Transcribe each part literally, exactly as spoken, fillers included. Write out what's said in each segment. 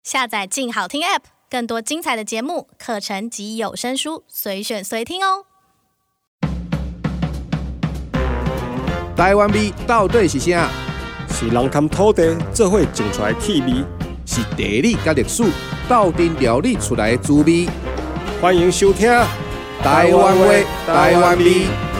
下载静好听 App， 更多精彩的节目、课程及有声书，随选随听哦。 台湾味到底是啥？ 是人谈土地做伙种出来的气味， 是地理甲历史斗阵料理出来的滋味。 欢迎收听《 台湾味台湾味》。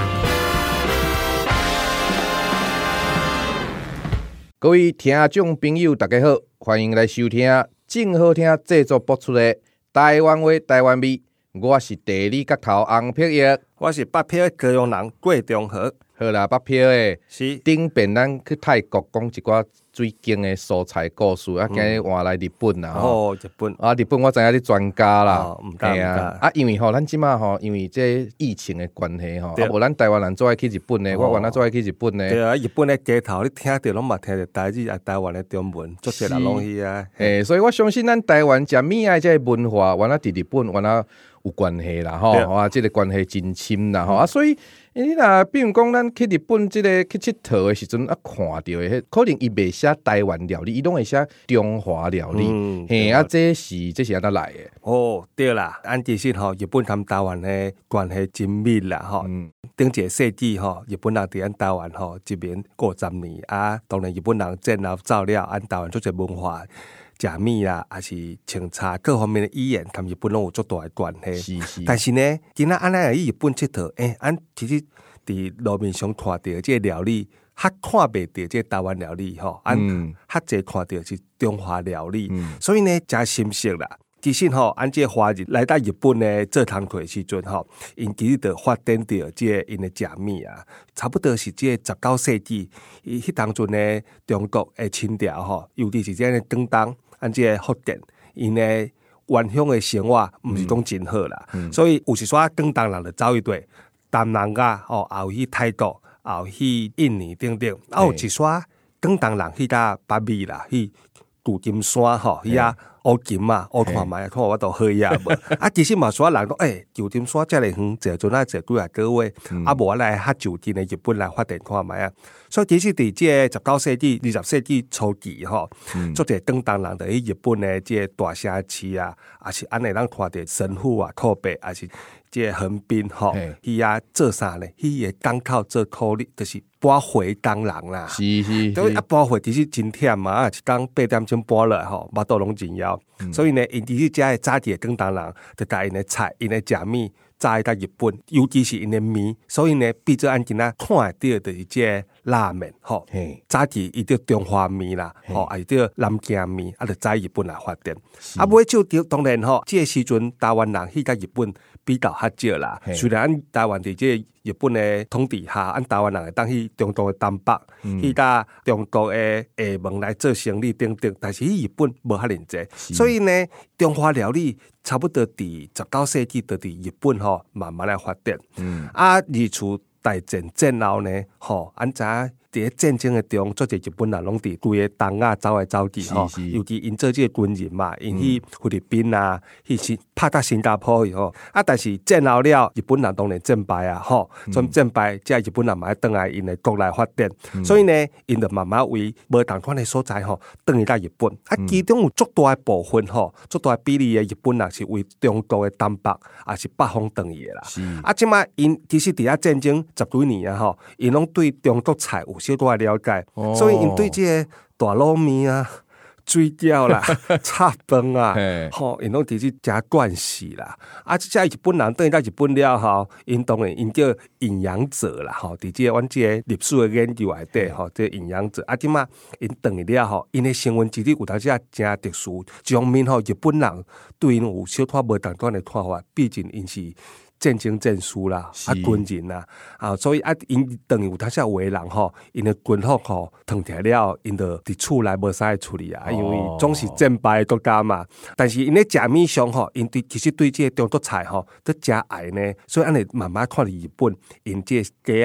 各位听众朋友，大家好，欢迎来收听正好听制作播出的《台湾味台湾味》。我是地理角头洪碧玉， 我是北漂的高雄人郭中和。 好啦，北漂的是顶边咱去泰国讲一寡水景的蔬菜故事，啊，今日换来日本啦吼、哦，日本啊，日本我知影你专家啦， 哦，唔敢唔敢啊，因为吼，咱即马吼，因为这疫情的关系吼，啊，无咱台湾人做爱去日本的，我原来做爱去日本的。 对啊，日本的街头你听着拢嘛听着台语啊，台湾的中文，足侪人拢去啊。 诶，所以我相信咱台湾食米爱这文化，原来伫日本原来有关系啦，吼，啊，这个关系真深啦，吼、嗯、啊，所以。你若比如讲，咱去日本即个去佚佗的时阵，啊，看到的，可能伊袂写台湾料理，伊拢会写中華料理。嗯，嘿，啊，这是这是安怎来的？ 哦，对啦，按其實吼，日本同台灣的關係真密啦，吼、嗯。頂一個世紀吼，日本人佇咱台灣吼一面過十年啊，當然日本人戰後走了，按台灣足儕文化。食米啦，還是清茶各方面的語言，同日本攏有足大的關係。 是是。 但是呢，今仔安尼去日本佚佗，誒、欸，咱其實佇路面上看到即個料理，較看袂到即個台灣料理吼，咱較濟看到是中華料理，嗯、所以呢，真深刻啦。其實吼，咱即個華人來到日本呢做工課時陣吼，因其實就發展到即個因嘅食米啊，差不多是即個十九世紀，伊迄當陣呢，中國嘅清朝吼，尤其是即個廣東。按即個福建，因誒原鄉誒生活毋是講真好啦，嗯、所以有時煞廣東人就走一堆，南人啊，哦，也有去泰國，也有去印尼等等，啊有一煞廣東人去到北美啦，去舊金山吼，去啊烏金啊，烏看覓，看我都好呀無。啊，其實嘛，煞人講，誒，舊金山遮爾遠，坐陣啊坐幾啊個月，啊無來較就近誒日本來發展看覓啊。所以其實佇即個十九世紀、二十世紀初期吼，足儕廣東人就去日本誒即個大城市啊，也是安尼咱看到神戶啊、靠北，也是即個橫濱吼，去啊做啥呢？去個港口做苦力，就是搬回工人啦。 是是， 所以一搬回其實真忝嘛，啊一工八點鐘搬落來吼，巴肚攏真枵。嗯、所以呢，因其實遮個早期嘅廣東人，就甲因嘅菜、因嘅食米。早到日本，尤其是因的面，所以呢，比做咱今仔看得到就是即個拉麵，吼，早期伊叫中華麵啦，吼，啊，伊叫南京麵，啊，就在日本來發展。啊，尾就當然吼，即、這個時陣台灣人去到日本比較較少啦。雖然咱台灣佇即個日本的統治下，咱台灣人會當去中國的東北，嗯、去到中國的厦門來做生意等等，但是去日本無遐爾濟，所以呢，中華料理差不多佇十九世紀就佇日本吼慢慢來發展。嗯、啊，二次大戰戰後呢，吼，咱知影佇戰爭的中，足儕日本人攏佇規個東亞走來走去吼，尤其因做即個軍人嘛，因去菲律賓啊，去新拍到新加坡去吼。啊，但是戰後了，日本人當然戰敗啊，吼，從戰敗，即係日本人嘛轉來因的國內發展，嗯、所以呢，因就慢慢為無同款的所在吼，轉去到日本。啊，其中有足大的部分吼，足大比例的日本人是為中國的東北，也是北方轉去的啦。是啊，即擺因其實佇遐戰爭十幾年啊，吼，因攏對中國菜有小可了解，哦、所以因對即個大滷麵啊、水餃啦、炒飯啊，吼，因攏佇即食慣勢啦。啊，即個日本人等於到日本了後，因當然因叫營養者啦，吼，佇即個阮即個歷史嘅研究內底，吼，即個營養者。啊，即馬因等於了後，因嘅成分之裡有當時啊真特殊，一方面吼，日本人對因有小可無同款嘅看法，畢竟因是。戰爭戰輸啦，啊軍人啦，啊所以啊因等於有當時有的人吼，因的軍服吼燙起來了，因就佇厝內無啥處理啊，因為總是戰敗的國家嘛。但是因咧食米上吼，因對其實對這個中國菜吼都真愛呢，所以安尼慢慢看日本，因這個雞啊。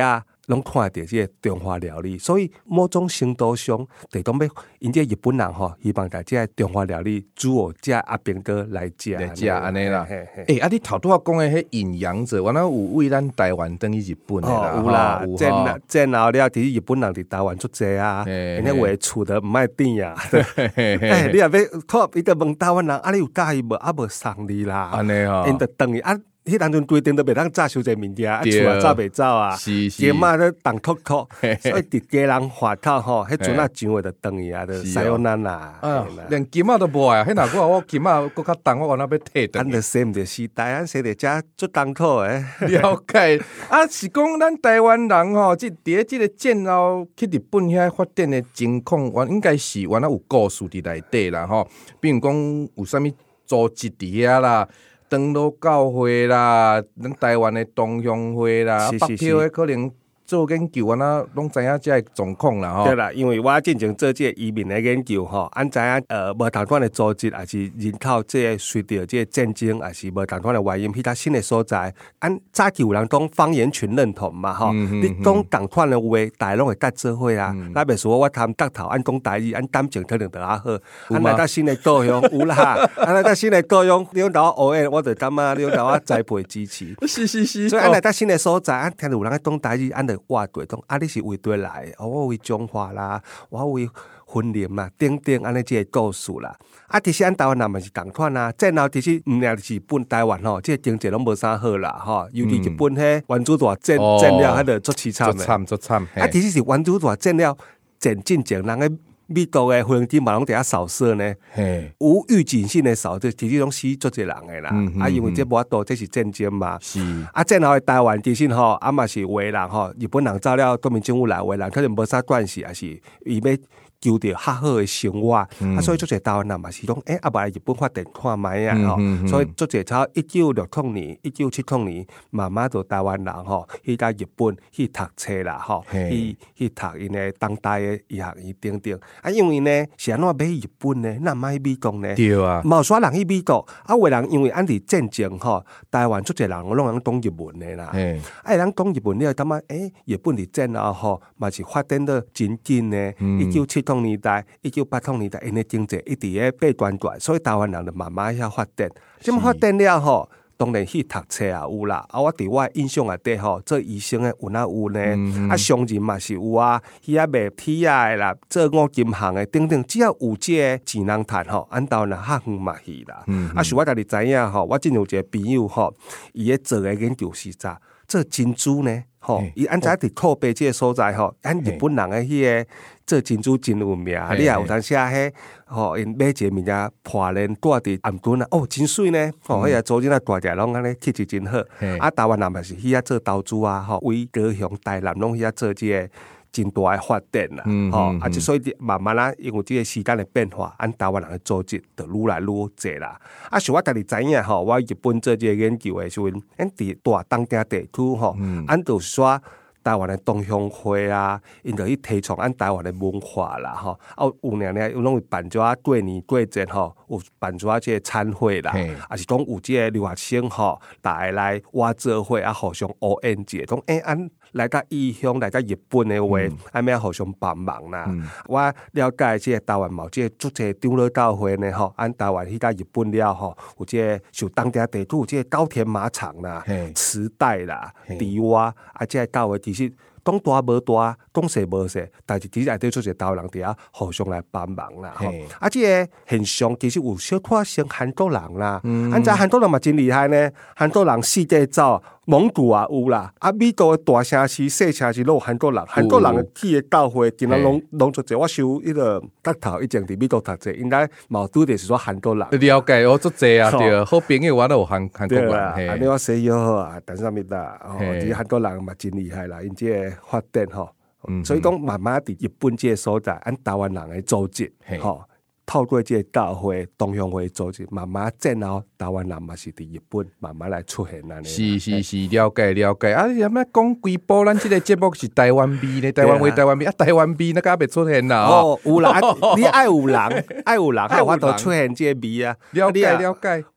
拢看到这个中华料理，所以某种程度上，就当要因这日本人吼，希望大家中华料理煮我这阿兵哥来食来食安尼啦。 诶、 欸，啊，你头拄仔讲诶，迄引洋者，原来有为咱台湾等于日本诶啦， 哦、有啦，战战后了，其实日本人伫台湾足济啊，因为话厝得毋爱甜啊。诶，你若要看，伊就问台湾人，啊，你有介意无？啊，无送你啦。 安尼吼， 因就等于啊。迄当阵规定都袂当早收者物件，啊厝啊走袂走啊，街嘛咧动脱脱，所以伫家人话头吼，迄阵啊上话就等于啊，就使用咱啦。 啊，连金仔都无啊！迄若我我金仔佫较重，我原来要摕倒。 咱着洗毋着时代，咱洗着遮足艰苦诶。 了解啊，是讲咱台湾人吼，即伫咧即个战后去日本遐发展诶情况，原应该是原来有故事伫内底啦吼。比如讲有啥物组织伫遐啦。长老教会啦，咱台湾的同乡会啦，北漂的可能做研究，安那拢知影这个状况啦吼。 对啦，因为我进前做这移民的研究吼，俺知影呃无同款的组织，还是人口这随着这战争，还是无同款的原因，其他新的所在，俺早期有人讲方言群认同嘛吼，嗯嗯嗯你讲同款的话，大家拢会甲做伙啦。那别说我谈得头，俺讲台语，俺感情可能就较好。俺来到新的故乡有啦，俺来到新的故乡，你讲到我学，我就感觉你讲到我栽培支持。 是是是。 所以俺来到新的所在，俺听到有人讲台语，俺就话对讲，啊，你是为对来，哦，我为中华啦，我为婚恋嘛，等等，安尼这个故事啦。啊，其实咱台湾人嘛是同款啊，战后其实毋仅是日本台湾吼，这个经济拢无啥好啦，吼，尤其日本迄原子弹战战了，迄个足凄惨的， 足惨足惨。 啊，其实是原子弹战了，战进前人个。美国的飞行机嘛拢伫遐扫射呢，无预警性的扫射，其实拢死足侪人的啦。嗯嗯、啊，因为这无法度，这是战争嘛。是啊，战后的台湾其实吼，啊嘛是有的人吼，日本人走了国民政府来，有的人可能无啥关系，还是伊要求着较好的生活。嗯、啊，所以足侪台湾人嘛是讲，诶、欸，啊，来日本发展看卖啊，吼、嗯嗯嗯。所以足侪从一九六零年、一九七零年，慢慢就台湾人吼去到日本去读册啦，吼，去去读因的当代的医学院等等。啊，因为呢，是安怎要去日本呢？那毋爱去美国呢？ 对啊， 冇煞人去美国，啊，有人因为咱伫战争吼，台湾足侪人拢能讲日文的啦。啊，人讲日文了，感觉诶，日本伫战后吼，嘛是发展得真紧呢。一九七零年代、一九八零年代，因的经济一直咧背端端，所以台湾人就慢慢遐发展。这么发展了吼。当然去读册也有啦，啊，我伫我印象内底吼，做医生的有哪有呢？嗯、啊，商人嘛是有啊，遐啊卖铁啊的啦，做五金行的等等，只要有这个钱能赚吼，俺台湾人较远嘛去啦。嗯、啊，是我家己知影吼，我真有一个朋友吼，伊咧做的研究是啥？做珍珠呢？吼，伊按在伫靠北这个所在吼，按日本人的迄个做珍珠真有名，你也有当写迄吼，因买一个物件破链挂伫颔墩啊，哦，真水呢，吼，迄个组织啊大家拢安尼气质真好，啊，台湾人嘛是去遐做投资啊，吼，为高雄、台南拢去遐做这个真大的发展啦，吼，啊，就所以慢慢啊，因为这个时间的变化，按台湾人的组织就愈来愈济啦。啊，是我家己知影吼，我日本做这个研究的时阵，咱伫大东京地区吼，按就说台湾的同乡会啊，因就去提倡按台湾的文化啦，吼，啊，有两年拢会办咗过年过节吼，有办咗这个餐会啦，啊是讲有这个留学生吼，大家来挖做伙啊，互相学演节，讲诶按。来到异乡，来到日本的话，爱咩互相帮忙啦。嗯、我了解这个台湾嘛，这个足侪长老教会呢，吼，按台湾去到日本了吼，有这个像当地地区有这个高田马场啦、池袋啦、迪洼啊，这个教会其实讲大无大，讲细无细，但是其实内底做些台湾人伫遐互相来帮忙啦。吼，啊，这个现象其实有小可像韩国人啦，嗯、按在韩国人嘛真厉害呢，韩国人四界走。蒙古也有啦，啊，美国的大城市、小城市都有韩国人，韩国人去的教会，今仔拢拢做者。我收迄个骨头，以前伫美国读者，应该毛拄着是说韩国人。 了解，我做者啊，对，好朋友我都有韩韩国人。 安尼我西药好啊，但是啥物啦？哦，啲韩国人嘛真厉害啦，因这个发展吼，所以讲慢慢伫日本这个所在，按台湾人的组织，吼。透过这个教会、同乡会组织，慢慢战后台湾人嘛是伫日本慢慢来出现安尼。 是是是，了解了解。啊，有咩讲规波？咱这个节目是台湾味呢，台湾味台湾味啊，台湾味那个未出现啦。 哦，有啦，你爱有人，爱有人，爱我都出现这个味啊。 了解了解。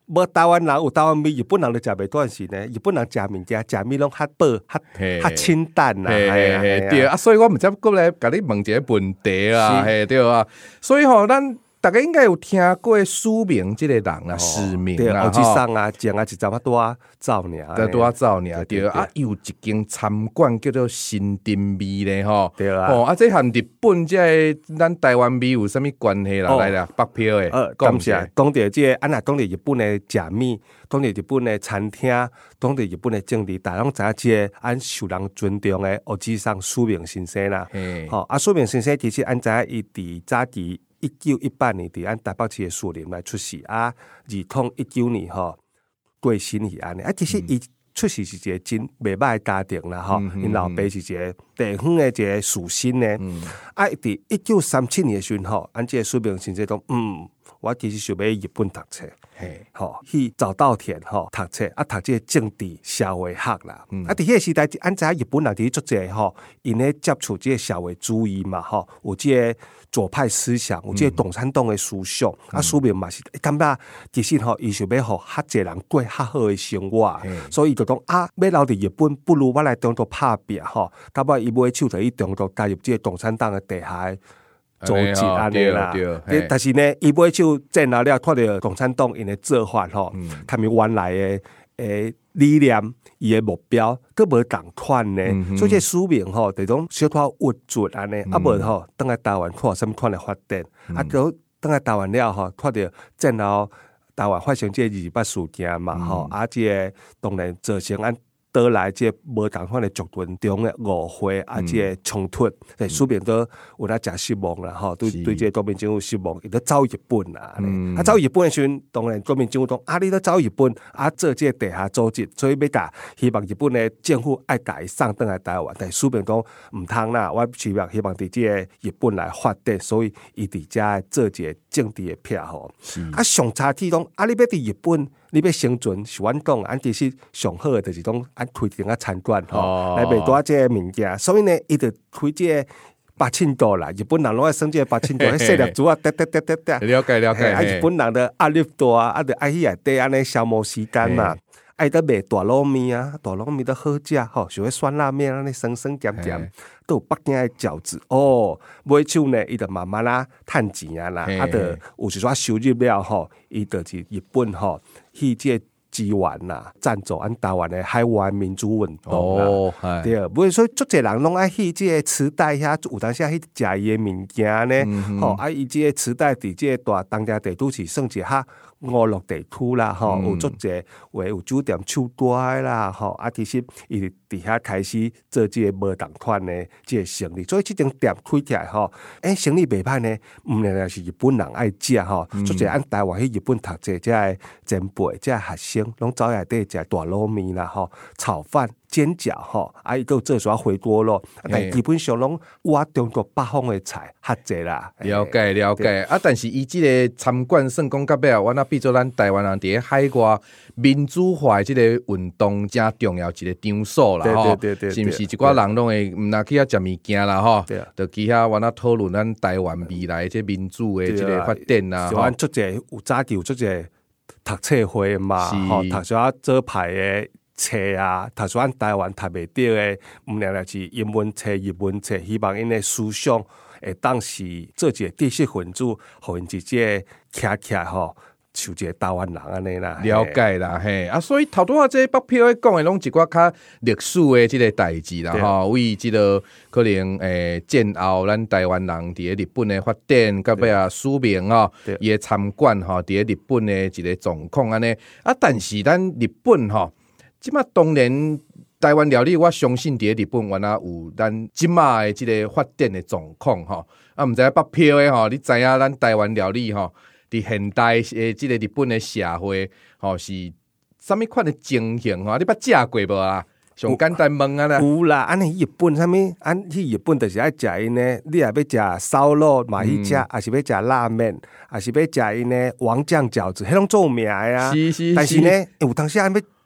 无台湾人有台湾味，日本人就食袂惯是呢。日本人食物件食物拢较饱、较较清淡啦， 嘿嘿对啊，所以我毋知过来甲你问一个问题啊，嘿对啊，所以吼咱。大家应该有听过苏明这个人啊，史明啊， 欧吉桑啊，讲啊，一阵啊多啊走尔， 对，多啊走尔，对啊，有一间餐馆叫做新丁味咧，吼， 对啊， 哦，啊，这和日本这咱台湾味有啥物关系啦？来啦，北漂诶， 讲下，讲到这个，啊那讲到日本诶食物，讲到日本诶餐厅，讲到日本诶政治，大家拢知影这个按受人尊重诶欧吉桑苏明先生啦，吼，啊苏明先生其实按知影伊伫早期。一九一八年，伫按台北市的树林来出世啊，二零一九年吼过身去安尼啊。其实伊出世是一个真袂歹的家庭啦，吼、嗯，因老爸是一个地方的一个属性呢。嗯、啊，伫一九三七年的时候，按这个苏明先生讲，嗯，我其实想要日本读册，吼，去早稻田吼读册，啊，读这个政治社会学啦。嗯、啊，伫迄个时代，按知影日本人伫做这吼，因咧接触这个社会主义嘛，吼，有这个。左派思想，有即个共产党的思想，嗯、啊，苏明嘛是感觉其实吼，伊想要互较侪人过较好的生活，所以伊就讲啊，要留伫日本，不如我来中国拍拼吼。到尾伊买手就去中国加入即个共产党的地下组织安尼啦。但是呢，伊买手进来了，看到共产党因的做法吼，他们原来的诶理念。伊诶目标佫无同款呢，嗯、所以这苏明吼，就种小可郁卒安尼，啊无吼，等来台湾看什么款的发展，嗯、啊，都等来台湾了吼，看到战后台湾发生这二二八事件嘛，吼、嗯，啊，这個、當然造成咱倒來這無同款的族群中的誤會啊，這個衝突，誒，蘇明都有咧誠失望啦，吼，對對，這個國民政府失望，伊都走日本啦，嗯、啊，走日本的時陣，當然國民政府講啊，你都走日本，啊，做這個地下組織，所以要甲希望日本的政府愛甲伊送轉來台灣，但蘇明講毋通啦，我希望希望佇這個日本來發展，所以伊佇遮做一個政治的撇吼，啊，上差鐵講啊，你要佇日本。你要生存是阮講，按其實上好嘅就是講按開一間餐館吼，哦、來賣多這個物件，所以呢，伊就開這個八千度啦。日本人攏愛生這個八千度，迄細粒珠啊，滴滴滴滴滴。了解了解。 啊，日本人的壓力大啊，啊，就愛去內底安尼消磨時間嘛。愛得賣大糯米啊，大糯米都好食吼，像迄酸辣麵安尼酸酸甜甜，都有北京的餃子哦。買手呢，伊就慢慢啦趁錢啊啦，啊，就有一撮收入了吼，伊就去日本吼。去這支援啦，贊助咱台灣的海外民主運動啦，哦、對，不過所以足儕人攏愛去這個池袋遐，有當時去食伊的物件呢，吼、嗯，啊，伊這個池袋佇這個大東京地都是算一較五六地區啦，吼、嗯，有足儕話有酒店手帶啦，吼，啊，其實伊佇遐開始做這個無同款的這個生意，所以這間店開起來吼，誒，生意袂歹呢，毋然係是日本人愛食吼，足儕按台灣去日本讀這這個前輩，這個學生。攏走下底食大糯米啦，吼，炒飯、煎餃，吼，啊，伊都做啥回鍋咯。但基本上攏我中國北方的菜較濟啦。 了解了解，啊，但是伊即個餐館算講到尾啊，我那變做咱台灣人佇海外民主化即個運動真重要一個場所啦，吼，是毋是？一寡人攏會毋若去遐食物件啦，吼，就去遐我那討論咱台灣未來即民主的即個發展啦，吼。 出者有早期有出者。讀冊會嘛，吼，讀啥做牌的冊啊，讀啥台灣讀袂到的，毋然係是英文冊、日文冊，希望因的思想會當時做一個知識分子，互因直接徛起來吼，像一個台灣人安尼啦。 了解啦，嘿，啊，所以頭拄仔這北漂咧講的攏一寡較歷史的即個代志啦，吼，為即個可能誒戰後咱台灣人佇咧日本的發展，到尾啊蘇明吼，伊的餐館吼佇咧日本的一個狀況安尼，啊，但是咱日本吼，即馬當然台灣料理，我相信佇咧日本原來有咱即馬的即個發展的狀況吼，啊，毋知北漂的吼，你知影咱台灣料理吼？伫現代誒，即個日本誒社會，吼是啥物款誒情形吼？你捌食過無啊？上簡單問啊啦。 有啦，安尼日本啥物？安去日本就是愛食因呢。你若要食燒肉嘛去食，還是要食拉麵，還是要食因呢王醬餃子，迄種做名誒啊。 是是是。 但是呢，有當時安要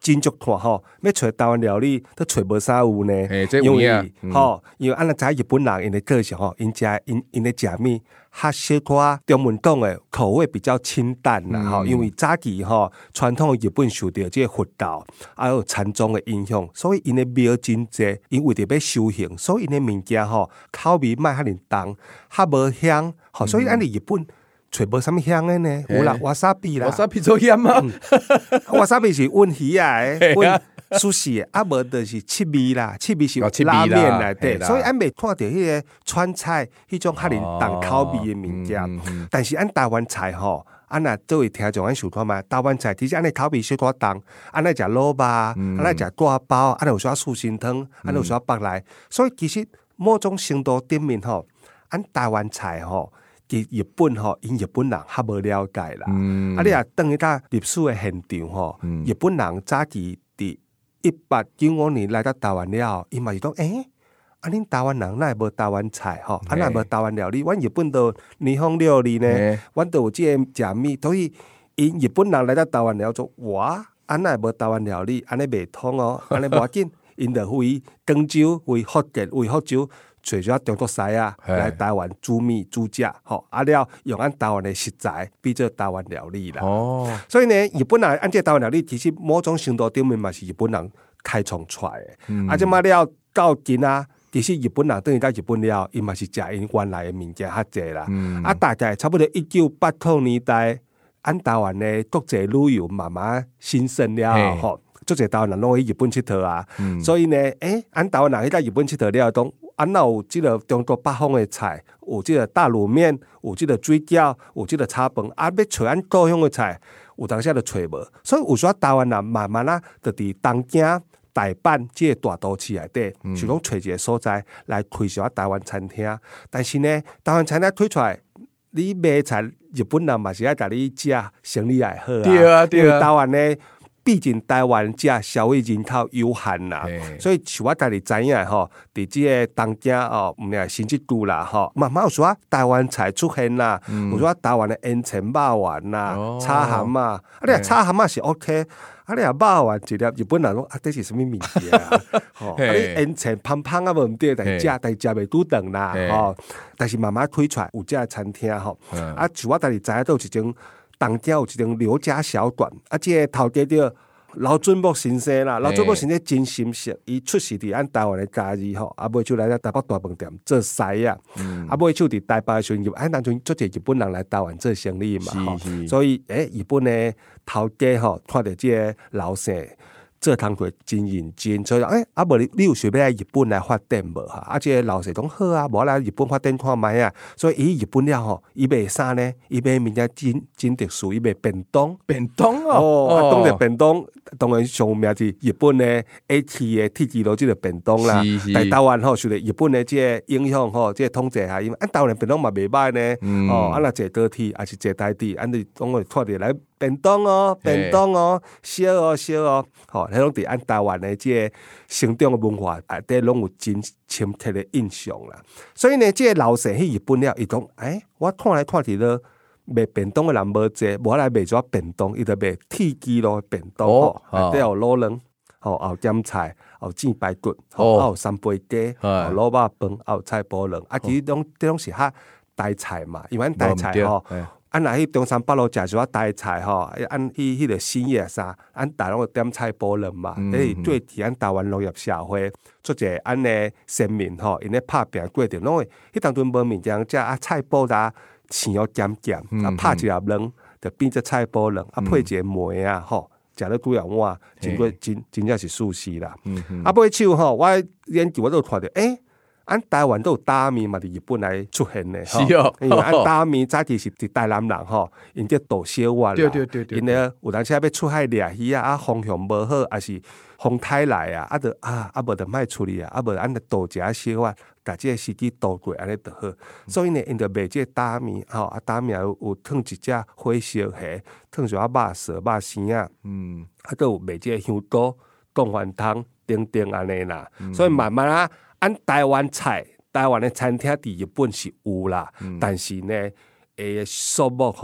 真足看吼，要找台湾料理都找无啥有呢。 因为吼，因为安尼知日本人因的个性吼，因食因因的食物较小可中文讲的口味比较清淡啦吼、嗯。因为早期吼传统的日本受到这个佛教还有禅宗的影响，所以因的庙真济，因为着要修行，所以因的物件吼口味卖较灵重，较无香吼，所以安尼日本。找无啥物香的呢？有啦，瓦萨比啦， 瓦萨比做香吗？ 瓦萨比是温鱼啊，温苏式的，啊无就是七味啦，七味是拉面来对，所以俺未看到迄个川菜迄种较灵重口味的物件，哦嗯、但是俺台湾菜吼，俺若作为听众俺想看嘛，台湾菜其实俺的口味小可重，俺来食萝卜，俺来食挂包，俺有啥素心汤，俺有啥白来，所以其实某种程度顶面吼，俺台湾菜吼。伫日本吼，因日本人较无了解啦。嗯、啊，你啊，等于到历史的现场吼，嗯、日本人早期伫一八九五年来到台湾了，伊嘛是讲，诶、欸，啊，恁台湾人哪会无台湾菜吼？啊，哪会无台湾料理？阮日本都霓虹料理呢，阮都有即个食物，所以因日本人来到台湾了，做哇，啊，哪会无台湾料理？安尼袂通哦，安尼无要紧，因着为广州、为福建、为福州。找咗中国师啊，来台湾煮米煮食，吼，啊了用按台湾的食材，变做台湾料理啦。哦，所以呢，日本人按这台湾料理，其实某种程度顶面嘛是日本人开创出来的。嗯、啊，即嘛了到今啊，其实日本人等于到日本了，伊嘛是食因原来的物件较济啦。嗯、啊，大概差不多一九八零年代，按台湾的国际旅游慢慢兴盛了，吼，足侪台湾人拢去日本佚佗啊。嗯、所以呢，诶、欸，按台湾人去到日本佚佗了，当安那有即个中国北方的菜，有即个大卤面，有即个水饺，有即个炒饭，啊，要找咱故乡的菜，有当时就找无，所以有时台湾人慢慢啊，就伫东京、台北即个大都市内底，嗯、就讲找一个所在来开一下台湾餐厅。但是呢，台湾餐厅推出来，你卖菜，日本人嘛是爱甲你食，生意也好啊。 对啊，对啊。 台湾呢？毕竟台湾这消费人口有限啦，所以像我家己知影吼，伫即个东京哦，毋是新一区啦吼，慢慢有说台湾菜出现啦，嗯、有说台湾的烟肠肉丸啦、哦、炒蛤蟆，啊你啊炒蛤蟆是 OK， 啊你啊肉丸一粒日本人讲啊，这是什么物件啊？吼，啊你烟肠胖胖啊无毋对，但是食但是食袂拄长啦吼，但是慢慢推出来有这餐厅吼，啊像我家己知影都有一种。东京有一间刘家小馆，啊，即、這個頭家叫老準木先生啦，老準木先生真心實，伊出世伫咱台灣的家己吼，啊，尾就來到台北大飯店做師啊，嗯、啊，尾就伫台北嘅時陣，啊，當陣做者日本人來台灣做生意嘛，吼，所以誒、欸，日本嘅頭家吼，看到即個老師。做工作真認真，所以誒啊無你你有想要來日本來發展無哈？啊，即個老師講好啊，無來日本發展看覓啊。所以伊日本了吼，伊賣啥呢？伊賣物件真真特殊，伊賣便當， 便當哦。 哦，啊，當然便當當然上名是日本嘅 A T 嘅 T 字路即個便當啦。但台灣吼受到日本嘅即個影響吼，即個統治下，因為按台灣便當嘛袂歹呢。嗯、哦，啊若坐高鐵還是坐台鐵，按你講我看到來。便當哦，便當哦，燒哦燒哦，吼，迄種佇按台灣的即個成長嘅文化內底，攏有真深刻嘅印象啦。所以呢，即、這個老師去日本了，伊講，誒、欸，我看來看去了賣便當嘅人無濟，無來賣咗便當，伊就賣鐵枝路便當，吼、哦，內底有滷卵，吼，有鹹菜，有煎排骨，吼、哦，有三杯雞，有滷肉飯，有菜脯卵，啊，其實種這種是較台菜嘛，因為台菜吼。按若去中山北路食一寡台菜吼，按去迄個新葉啥，按大攏點菜脯卵嘛，誒對佇咱台灣農業社會，做者按個先民吼，因咧拍拼過程，攏會迄當陣無物件食啊菜脯啦，生要鹹鹹，啊拍一粒卵，就變做菜脯卵，啊配一個梅啊吼，食了幾兩碗，真過真真正是舒適啦。啊尾手吼，我研究我都看到，誒。按台灣都有大麵嘛，伫日本來出現的， 是哦。 因為按大麵早期是佇台南人吼，因叫稻小丸啦。 對對對對。 因咧有當時要出海掠魚啊，啊風向無好，還是風颱來啊，啊就啊啊無就莫處理啊，啊無按着稻食小丸，甲即個司機倒過安尼就好。所以呢，因着賣即個大麵吼，啊大麵有有燙一隻火燒蝦，燙一寡肉絲、肉絲啊，嗯，啊都有賣即個香菇、貢丸湯等等安尼啦。嗯、所以慢慢啊。按台灣菜，台灣的餐廳佇日本是有啦，嗯、但是呢，誒數目吼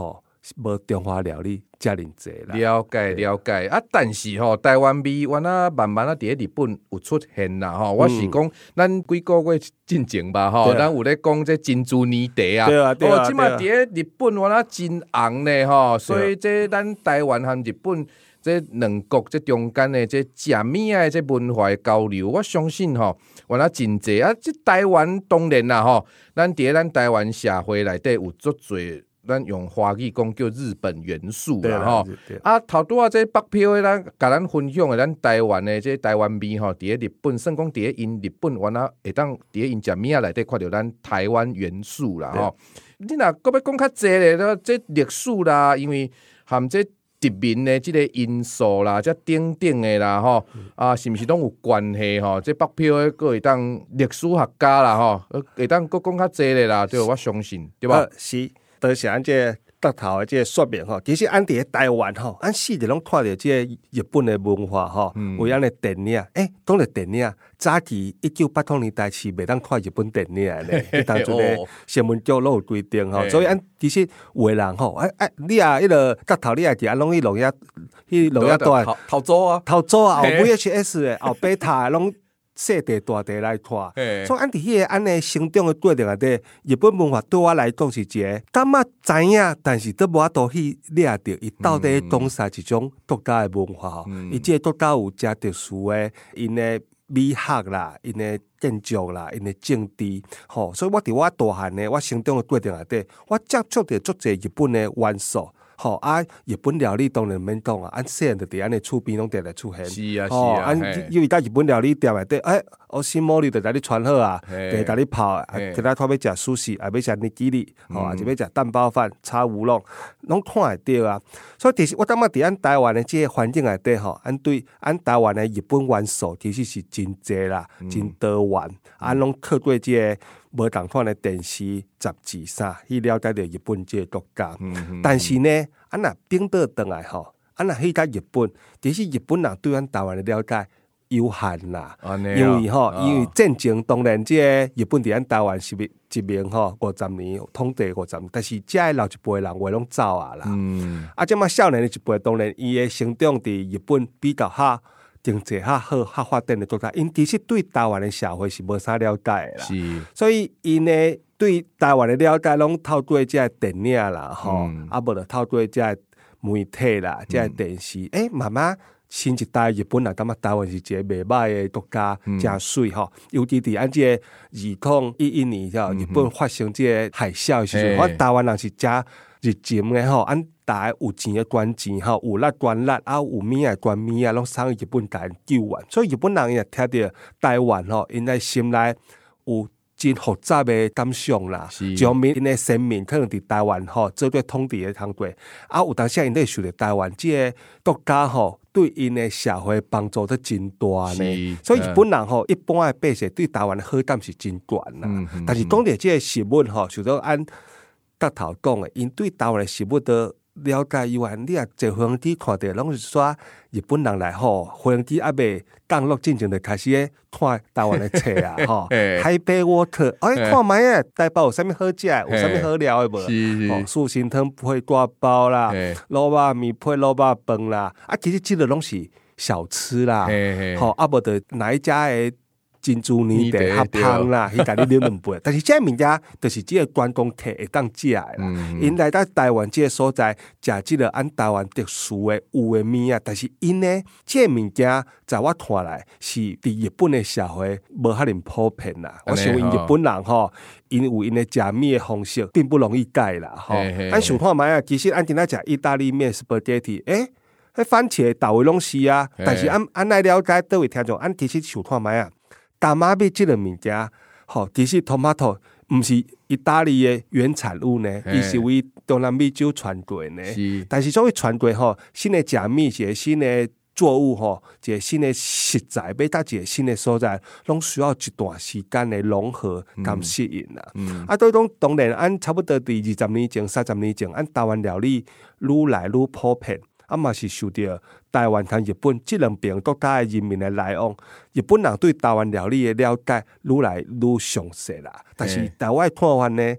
无中华料理遮尔济啦。 了解了解啊，但是吼、喔，台湾味原啊慢慢啊伫日本有出现啦吼、喔。我是讲，咱几个月进前吧吼，咱、啊、有咧讲这珍珠奶茶啊， 对啊对啊， 哦，即马伫日本原啊真红呢吼，所以这咱台湾和日本这两国这中间的这食物啊这文化交流，我相信吼、喔，原啊真济啊，这台湾当然啦吼，咱伫咱台湾社会内底有足侪。咱用华语讲叫日本元素啦吼，啊头拄啊这北漂的咱甲咱分享的咱台湾的这台湾味吼，伫咧日本，算讲伫咧因日本原来会当伫咧因食物仔内底看到咱台湾元素啦吼。你若搁要讲较济咧，这历史啦，因为含这殖民的即个因素啦，这等等的啦吼，啊是毋是拢有关系吼？这北漂的搁会当历史学家啦吼，会当搁讲较济咧啦，对，我相信对吧？ 是。多谢咱这得头的这说明吼，其实咱伫咧台湾吼，咱细直拢看到这日本的文化吼， 嗯、 有咱的电影，诶、欸，讲到电影，早期一九八零年代是袂当看日本电影咧，迄当初咧新闻局拢有规定吼，所以咱其实有的人吼，哎哎，你啊，迄个得头你啊，伫啊，拢去录影，去录影带头组啊， 头组啊，后 V H S 的，后 Beta 拢。细地大地来看，所以按伫迄个按的成长的过程内底，日本文化对我来讲是一个感觉知影，但是都无法度去了解伊到底讲啥一种独家的文化。伊、嗯、即个独家有真特殊的，因的美学啦，因的建筑啦，因的政治，吼，所以我伫我大汉呢，我成長嘅過程內底，我接觸到足濟日本嘅元素。吼啊！日本料理當然免講啊，按細漢就佇安尼厝邊攏定來出現。 是啊，是啊。 按因為到日本料理店內底，誒，我新茉莉就甲你傳好啊，就甲你泡，今仔拖要食壽司，也要食尼基利，吼，也就要食蛋包飯、炒烏龍，攏看會到啊。所以其實我感覺佇咱台灣嘅即個環境內底，吼，按對按台灣嘅日本元素其實是真濟啦，真多元，按攏靠過即個。無同款的電視、雜誌啥，去了解到日本這個國家。嗯嗯、但是呢，啊若變倒轉來吼，啊若去到日本，其實日本人對咱台灣的了解有限啦。啊、因為吼，哦、因為戰爭當然即個日本佇咱台灣是一名吼五十年統治五十年，但是即個老一輩人話攏走啊啦。嗯、啊，即馬少年的一輩當然伊的成長佇日本比較較。經濟較好、較發展的國家，因其實對台灣的社會是無啥了解的啦。是，所以因呢對台灣的了解，攏透過這個電影啦，吼、嗯，啊無就透過這個媒體啦、這個電視，誒、嗯欸，慢慢新一代日本人感覺台灣是一個袂歹的國家，真水吼。尤其佇按這個二零一一年，吼，日本發生這個海嘯的時陣，我、嗯、台灣人是真熱情的吼，按。大家有錢嘅捐錢吼，有力捐力，啊有物嘅捐物啊，攏送去日本台救援。所以日本人也聽到台灣吼，因在心內有真複雜嘅感想啦。上面因嘅先民可能佇台灣吼做對統治嘅通過，啊有當時因哋受到台灣即個國家吼對因嘅社會幫助都真大呢。所以日本人吼一般嘅百姓對台灣嘅好感是真懸啦。嗯嗯、但是講到即個食物吼，就都按得頭講嘅，因對台灣嘅食物都。了解以外，你也坐飛機看到，攏是說日本人來吼，飛機還未降落進前就開始咧看台灣的冊啊，吼，海北沃特，哎，看賣啊，台北有啥物好食，有啥物好料的無？哦，素心湯配割包啦，滷肉麵配滷肉飯啦，啊，其實這個攏是小吃啦，吼，啊無就哪一家的。珍珠奶茶較香啦，伊甲你啉兩杯。但是這個物件就是這個觀光客會當食的啦。因、嗯、來到台灣這個所在，食這個按台灣特殊的有的物啊。但是因呢，這個物件在我看來是佇日本的社會無遐爾普遍啦。我想因日本人吼，因有因的食物的方式並不容易改啦。吼，咱想看覓啊，其實按今仔食意大利麵 spaghetti， 誒，迄番茄豆類攏是啊。但是按按來了解倒位聽眾，按其實想看覓啊。大媽咪這個物件，吼，其實 tomato 唔是意大利的原產物呢，伊是為中南美洲傳過呢。是但是所謂傳過吼，新的食物一個新的作物吼，一個新的食材，要到一個新的所在，攏需要一段時間的融合跟適應啦。嗯嗯、啊，對種當然按差不多佇二十年前、三十年前，按台灣料理愈來愈普遍。啊嘛是受到台灣和日本這兩邊國家的人民的來往，日本人對台灣料理的了解愈來愈詳細啦。但是台灣的看法呢，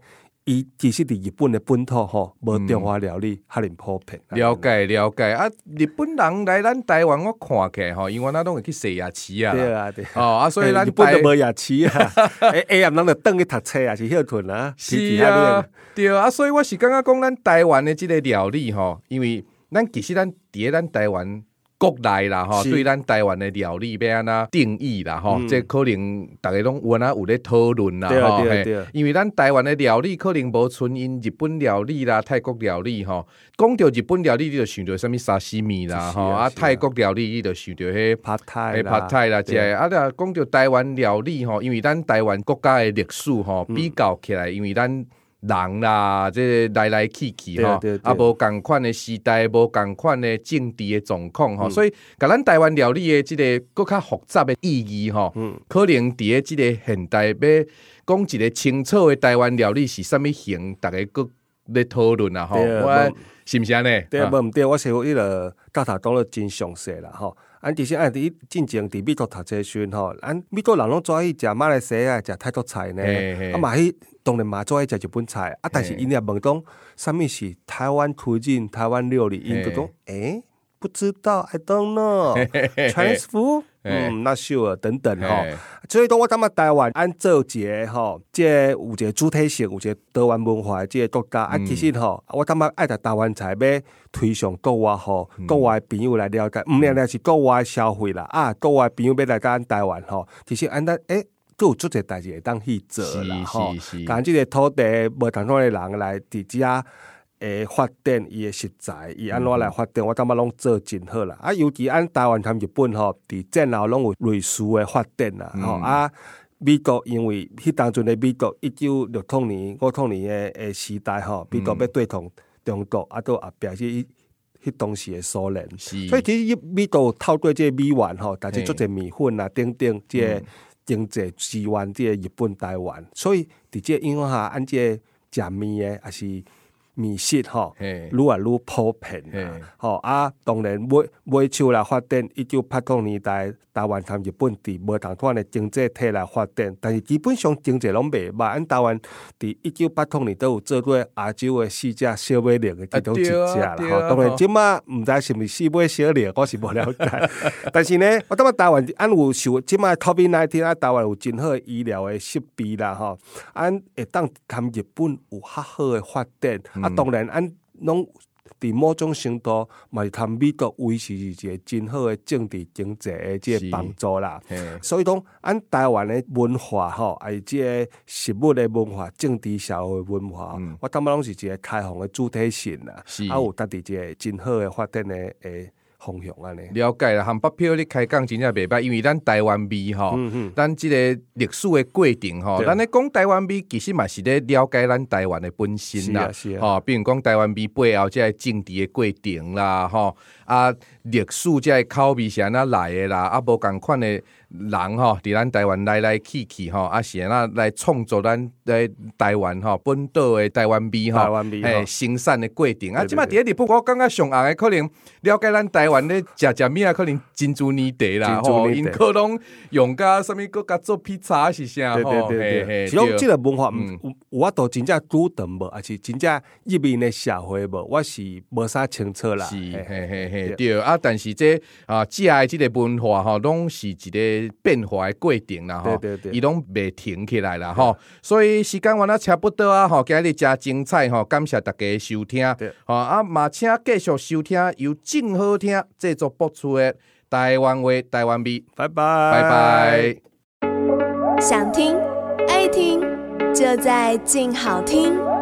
伊其實伫日本的本土吼，無中華料理較能普遍。 了解了解啊！日本人來咱台灣，我看起來吼，因為咱攏會去洗牙齒啊。 對啊，對。 哦啊，所以咱日本就無牙齒啊，下下暗人就轉去讀冊啊，是休困啊。 是啊，對啊，所以我是感覺講咱台灣的即個料理吼，因為咱其實咱佇咱台灣國內啦吼，對咱台灣的料理要安怎定義啦吼，即可能大家攏有安怎有咧討論啦吼，嘿，因為咱台灣的料理可能無像因日本料理啦、泰國料理吼。講到日本料理，你就想到啥物沙西米啦吼，啊泰國料理你就想到迄帕泰啦、帕泰啦，即啊，啊講到台灣料理吼，因為咱台灣國家的歷史吼比較起來，因為咱人啦，即來來去去吼，啊無共款的時代，無共款的政治的狀況吼，所以甲咱台灣料理的即個更較複雜的意義吼，可能佇咧即個現代要講一個清楚的台灣料理是啥物型，大家閣咧討論啦吼，我是毋是安尼？ 對啊，無毋對，我是迄個教頭講得真詳細啦吼。咱其實按伫進前佇美國讀冊時陣吼，咱美國人攏做去食馬來西亞食泰國菜呢，啊嘛去當然嘛做去食日本菜，啊但是因也問講，啥物是台灣cuisine、台灣料理，因就講，誒，不知道 ，I don't know，Chinese food，嗯 ，not sure 等等吼。所以講我感覺台灣按做一個吼，即有一個主體性，有一個台灣文化的即個國家，啊其實吼，我感覺愛食台灣菜要推上國外吼，國外朋友來了解，毋單單是國外消費啦，啊國外朋友要來咱台灣吼，其實按咱誒。都有足儕代志會當去做啦，吼！但即個土地無同款的人來佇遮誒發展伊的食材，伊安怎來發展，我感覺攏做真好啦。啊，尤其按台灣同日本吼，佇戰後攏有類似的發展啦，吼、嗯！啊，美國因為迄當陣的美國一九六零年、五零年的誒時代吼，美國要對抗中國，啊，都後壁是迄當時的蘇聯，所以其實美國透過即個美元吼，但是足儕米粉啊，等等即個。經濟支援即個日本、台灣，所以佇即個影響下，按即個食麵誒，還是麵食吼，愈來愈普遍啦。吼啊，當然買買手來發展，一九八零年代台灣同日本佇無同款誒經濟體來發展，但是基本上經濟攏袂歹。按台灣佇一九八零年都有做對亞洲誒四隻小尾龍誒其中一隻啦。吼、啊，當然即馬毋知是毋是四尾小龍，我是無了解。但是呢，我感覺台灣按有受即馬 COVID 十九 啊，台灣有真好醫療誒設備啦，吼，按會當同日本有較好誒發展。嗯、啊，當然按攏。佇某種程度，嘛是通美國維持一個真好的政治經濟的即個幫助啦。所以講，按台灣的文化吼，還有即個食物的文化、政治社會文化，嗯、我感覺攏是一個開放的主體性啦。啊，有搭佇一個真好的發展的誒方向安尼。 了解啦，含北漂你開講真正袂歹，因為咱台灣味吼，嗯嗯咱即個歷史的過程吼，咱咧講台灣味，其實嘛是咧了解咱台灣的本身啦。吼、啊，比如講台灣味背後即個政治的過程啦，吼啊歷史即個口味是安怎來的啦，啊無共款的人吼，佇咱台灣來來去去吼，啊是安怎來創造咱來台灣吼本島的台灣味吼，誒生產的過程。啊，即馬佇咧日本，我感覺上紅的可能了解咱台灣咧食食物啊，可能真珠年地啦，吼，因可能用甲啥物閣甲做披薩是啥吼， 嘿嘿。是講即個文化，有有法度真正主動無，還是真正入面的社會無，我是無啥清楚啦。 是，嘿嘿嘿，對啊，但是這啊，食的即個文化吼，攏是一個變化的過程啦，吼，伊攏袂停起來啦，吼。所以時間原來差不多啊，吼，今日真精彩吼，感謝大家收聽，吼啊，嘛請繼續收聽由靜好聽製作播出的台灣話台灣味， 拜拜， 拜拜。 想聽愛聽，就在靜好聽。